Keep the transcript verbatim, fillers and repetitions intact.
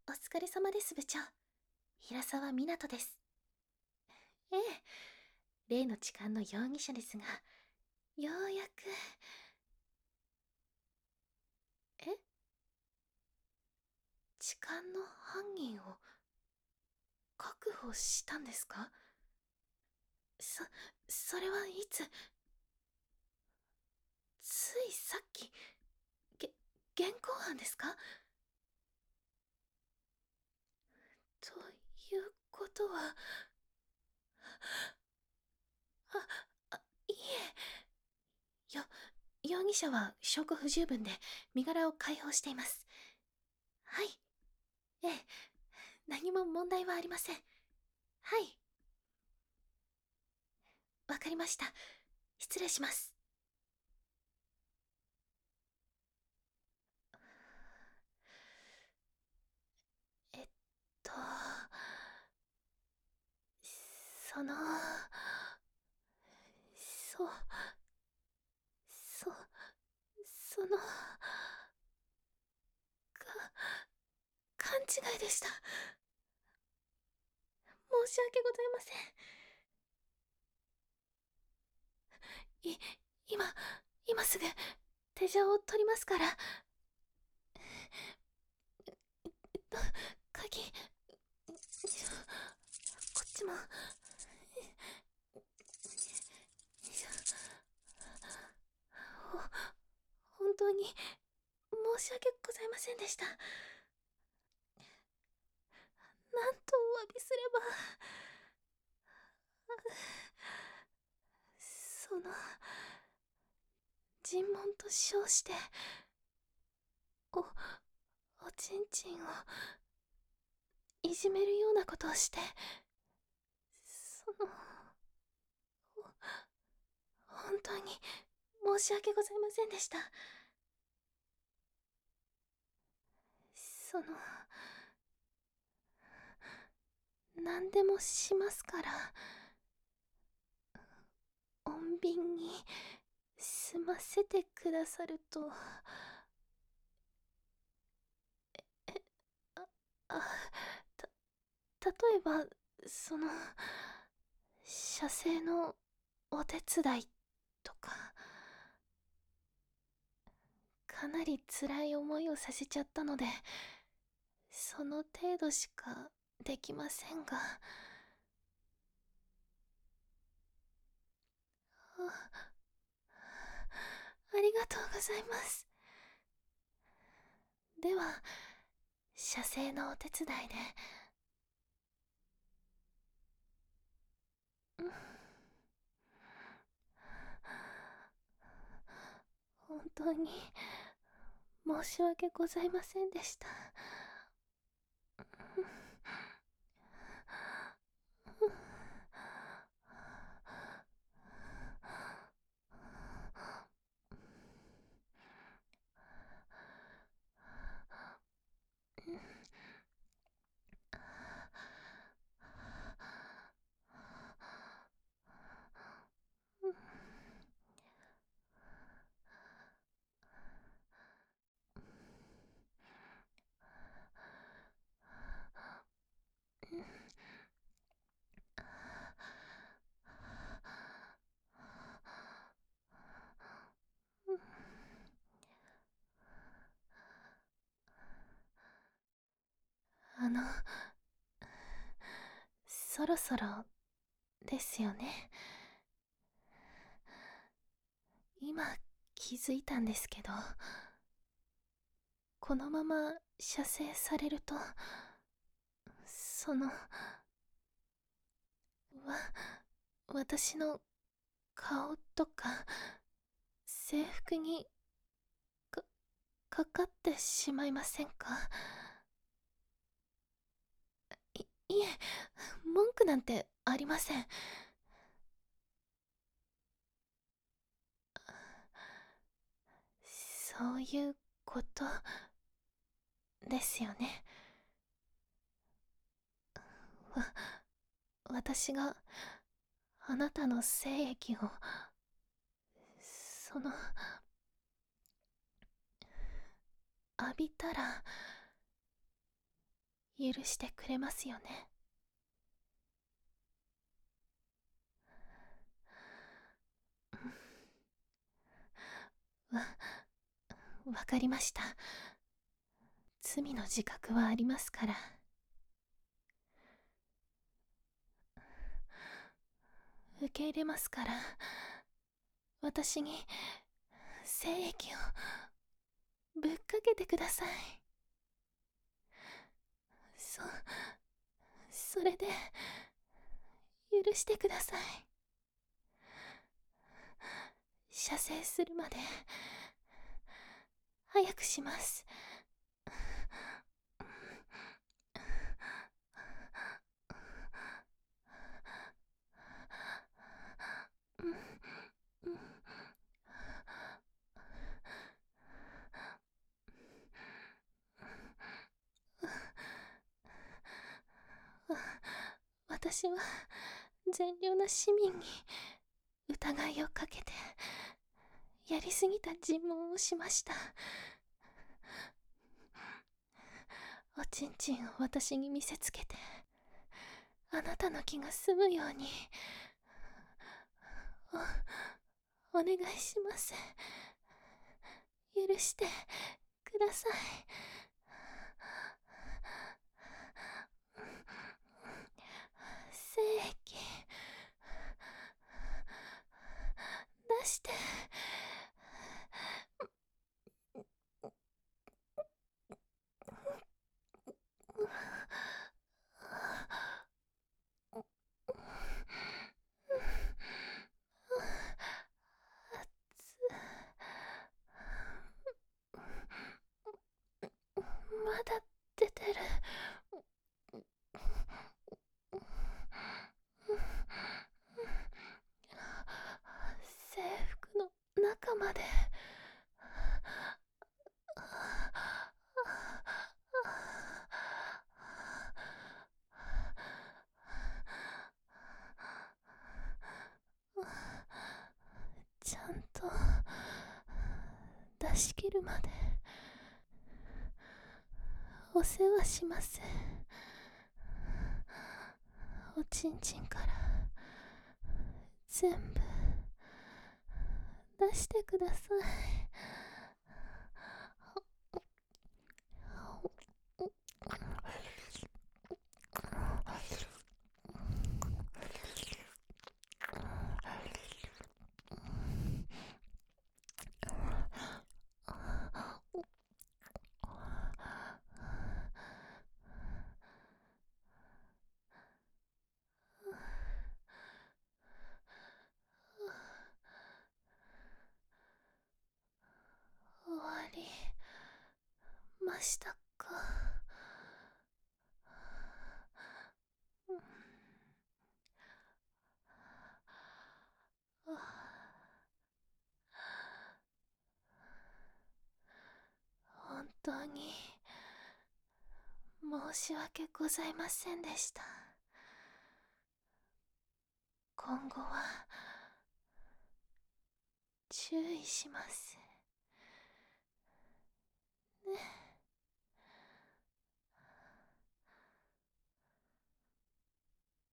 お疲れ様です、部長。平沢湊です。ええ、例の痴漢の容疑者ですが、ようやく。え、痴漢の犯人を確保したんですか？そ、それはいつ？ついさっき、げ、現行犯ですか？ということは、あ、あ、いえ。よ、容疑者は証拠不十分で身柄を解放しています。はい。ええ、何も問題はありません。はい。わかりました。失礼します。えっと、その、そ、そ、その、か、勘違いでした。申し訳ございません。い、今、今すぐ手錠を取りますから。えっと、鍵、こっちも、ほ、本当に申し訳ございませんでした。なんとお詫びすれば。その、尋問と称して、お、おちんちんをいじめるようなことをして、その、本当に申し訳ございませんでした。その、何でもしますから、穏便に済ませてくださると。あ、あ、た、例えば、その、射精のお手伝いとか、かなり辛い思いをさせちゃったので、その程度しかできませんが。あ、ありがとうございます。では、射精のお手伝いで。うん、本当に申し訳ございませんでした。あの、そろそろですよね。今気づいたんですけど、このまま射精されると、その、わ、私の顔とか制服にか、かかってしまいませんか？い、いえ、文句なんてありません。そういうことですよね。わ、私があなたの精液を、その、浴びたら、 許してくれますよね。わ、わかりました。罪の自覚はありますから。受け入れますから、私に精液をぶっかけてください。そ、それで、許してください。射精するまで、早くします。私は善良な市民に疑いをかけてやりすぎた尋問をしました。おちんちんを私に見せつけてあなたの気が済むようにお、お願いします。許してください。精液出して。まだ出てる。制服の中まで。ちゃんと出し切るまでお世話します。おちんちんから全部出してください。終わりましたか。本当に申し訳ございませんでした。今後は注意しますね。